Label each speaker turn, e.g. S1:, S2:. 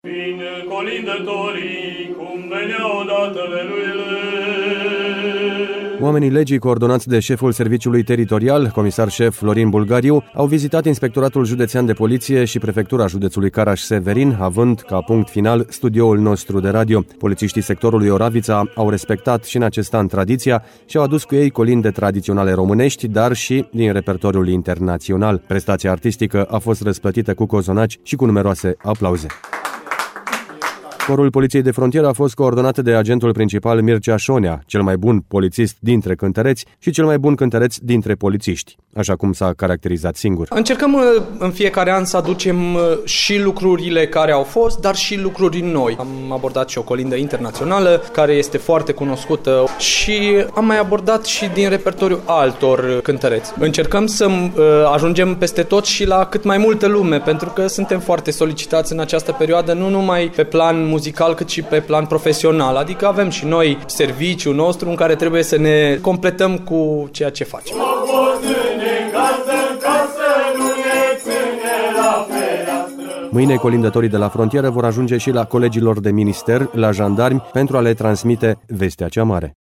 S1: Vin colindătorii, cum veneau odată leluile.
S2: Oamenii legii, coordonați de șeful Serviciului Teritorial, comisar șef Florin Bulgariu, au vizitat Inspectoratul Județean de Poliție și Prefectura Județului Caraș-Severin, având ca punct final studioul nostru de radio. Polițiștii sectorului Oravița au respectat și în acest an tradiția și au adus cu ei colinde tradiționale românești, dar și din repertoriul internațional. Prestația artistică a fost răsplătită cu cozonaci și cu numeroase aplauze. Corul Poliției de Frontieră a fost coordonat de agentul principal Mircea Șonea, cel mai bun polițist dintre cântăreți și cel mai bun cântăreț dintre polițiști, așa cum s-a caracterizat singur.
S3: Încercăm în fiecare an să aducem și lucrurile care au fost, dar și lucruri noi. Am abordat și o colindă internațională, care este foarte cunoscută, și am mai abordat și din repertoriul altor cântăreți. Încercăm să ajungem peste tot și la cât mai multă lume, pentru că suntem foarte solicitați în această perioadă, nu numai pe plan muzical, cât și pe plan profesional. Adică avem și noi serviciul nostru în care trebuie să ne completăm cu ceea ce facem.
S2: Mâine colindătorii de la frontieră vor ajunge și la colegilor de minister, la jandarmi, pentru a le transmite vestea cea mare.